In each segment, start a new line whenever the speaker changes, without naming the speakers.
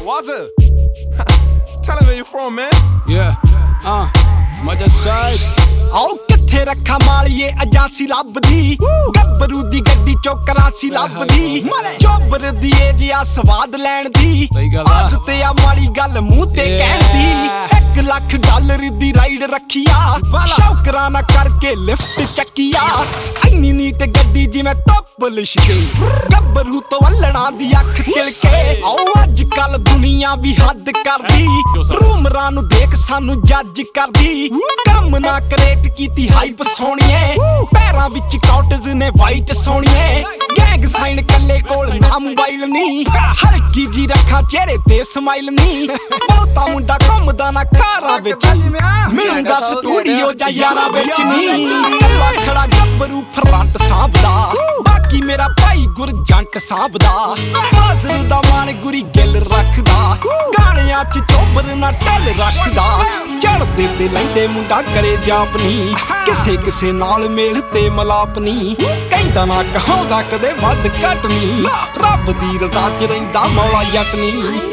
Was it? Tell him where you're from, man.
Yeah, Maja side.
आओ किथे रखा मालिए अजासी लभदी गब्बरू दी गड्डी चो करासी लभदी चोबर दी एजिया स्वाद लैण दी आदत आ माड़ी गल मुंह ते कहण दी $1 लाख दी राइड रखिया शौकरा ना करके लिफ्ट चकिया इन्नी नीट गड्डी जिवें धुप लिशके गब्बरू तो अल्लणा दी अख तिलके आओ अज कल दुनिया भी हद करदी रूमरां नूं देख सानू जज करदी कम ना करे कीती हाइप सोनिए पैरां विच कॉटज ने वाइट सोनिए गैंग साइन कल्ले कोल ना मोबाइल नी हल्की जी रखा चेहरे ते स्माइल नी बहुता मुंडा घुमदा ना कारां विच मिलूंगा स्टूडियो जा यारां विच नी कल्ला खड़ा गब्बरू फ्रंट सांभदा बाकी मेरा भाई गुरजंट सांभदा हाज़र दा मान गुरी गिल रखदा गाणियां च चोबर ना टल रखदा चढ़दे ते लैंदे मुंडा करे जापनी किसे किसे नाल मेल ते मलाप नी कहंदा ना कहाउंदा कदे वध घट नी रब दी रज़ा च रहिंदा मौला जट नी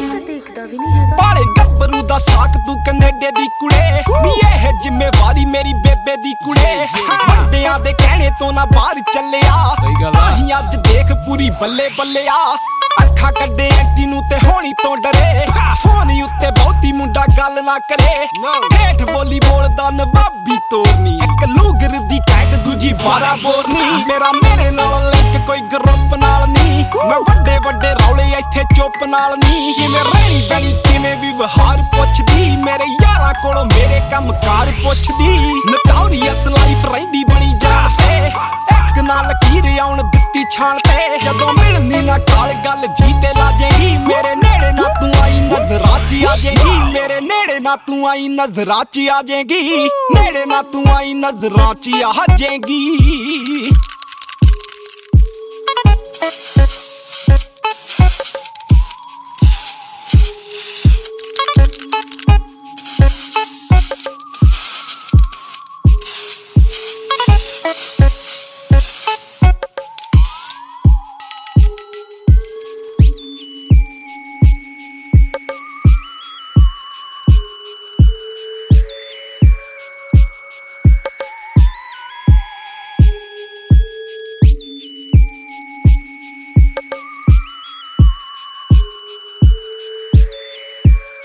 पाले गब्बरू दा साक तू कनेडे दी कुड़े नी एह जिम्मेवारी मेरी बेबे दी कुड़े वड्डियां दे कहने तो ना बाहर चलिया अहीं अज देख पूरी बल्ले बल्ले आ अखा कड्डे एंटी नू ते होनी तो डरे फोन उत्ते बहुती मुंडा गल ना करे हेठ बोली बोलदा नवाबी तोरनी एक लूगर दी कैट दूजी 12 बोरनी मेरा मेरे नाल लिंक कोई ग्रुप नाल नी मैं वड्डे वड्डे रौले इत्थे चुप नाल नी किवें रहनी बनी किवें भी वहार पुछदी मेरे यारां कोलों मेरे कम कार पुछदी नटोरियस लाइफ रहिंदी बनी जान ते एक ना लकीर आउण दित्ती छाण ते जदों मिलनी ना काल गल जीते ला जाएगी मेरे नेड़े ना तू आई नजरां च आ जाएगी मेरे नेड़े ना तू आई नजरां च आ जाएगी नेड़े ना तू आई नजरां च आ जाएगी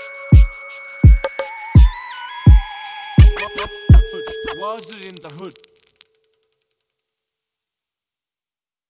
Was it in the hood?